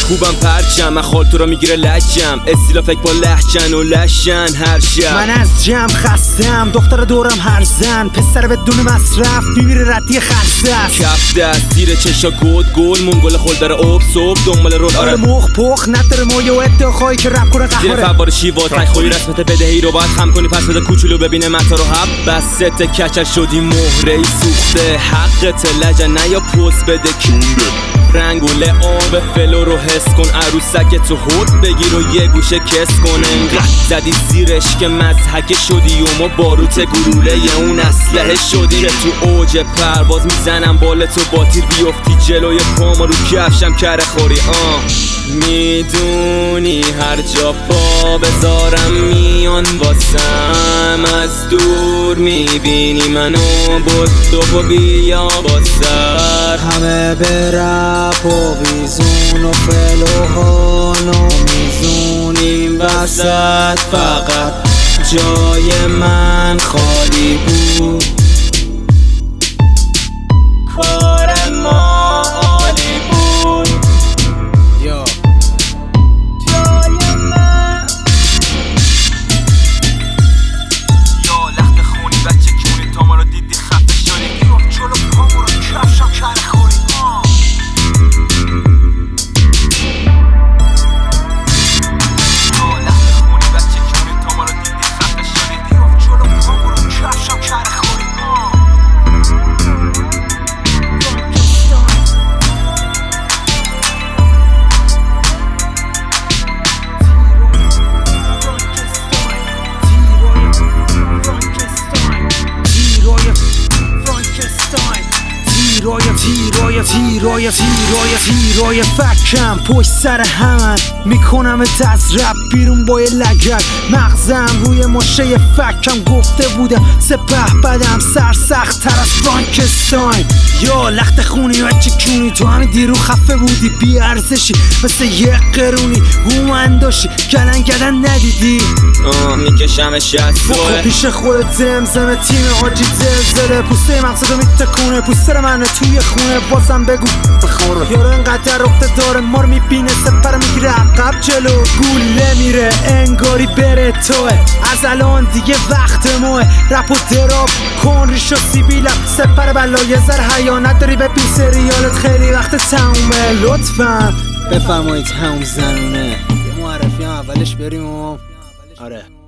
خوبم پرچم من خال تو را میگیره لجم استیلا فکر با لحجن و لشن هر شب من از جمع خستم دختر دورم هر زن پسر بدون مصرف میمیره ردی خسته است کف دست زیر چشا گل منگل خل داره اوب صبح دنبال رول آره مخ پخ نداره مویه و ادعاخایی که رپ کنه زیر قهاره فوار شیوا تک خوی رسمت بدهی رو باید خم کنی پس بده کوچولو ببینه متا رو حب بست کچل شدی مهره ای سوخته حقت لجن نه یا پوز بده کونده رنگ و لعاب فلو رو حس کن عروسک تو هد بگیر و یه گوشه کس کن انقدر زدی زیرش که مضحک شدی و ما باروت گلوله اون اسلحه شدی که تو اوج پرواز میزنم بال تو با تیر بیفتی جلوی پام رو کفشم کره خوری میدونی هر جا پا بذارم میان واسم از دور میبینی منو بدو و بیا با سر همه به رپ و ویزون و فلوهانو میزونیم وسط فقط جای من خالی بود کار ما عالی بود یا جای من یا لخت خونی بچه کونی تا ما رو دیدی خفه شدی یا چلو پامو رو کفشم کره خوری تیرای فکم پشت سر همن میکنم از رپ بیرون با یه لگد مغزم روی مشه فکم گفته بودم سپه بدم سرسخت تر از فرانکستاین یا لخت خونی بچه کونی تو همین دیرو خفه بودی بی ارزشی مثل یه قرونی هومنداشی گلن ندیدی میکشم شستوه پیش خودت زمزم تیم حاجی زلزله پوسته مغزتو میتکونه پوستر منو توی خونه بازم بگو بخور یارو انقدر رفته داره ما رو میبینه سپر میگیره عقب جلو گوله میره انگاری بره توه از الان دیگه وقت موه رپ و دراب کن ریشو سیبیلم سپر بلا یه زر حیانت داری به بی سریالت خیلی وقت تمومه لطفا بفرمایید همون زنونه یه معرفی هم اولش بریم آره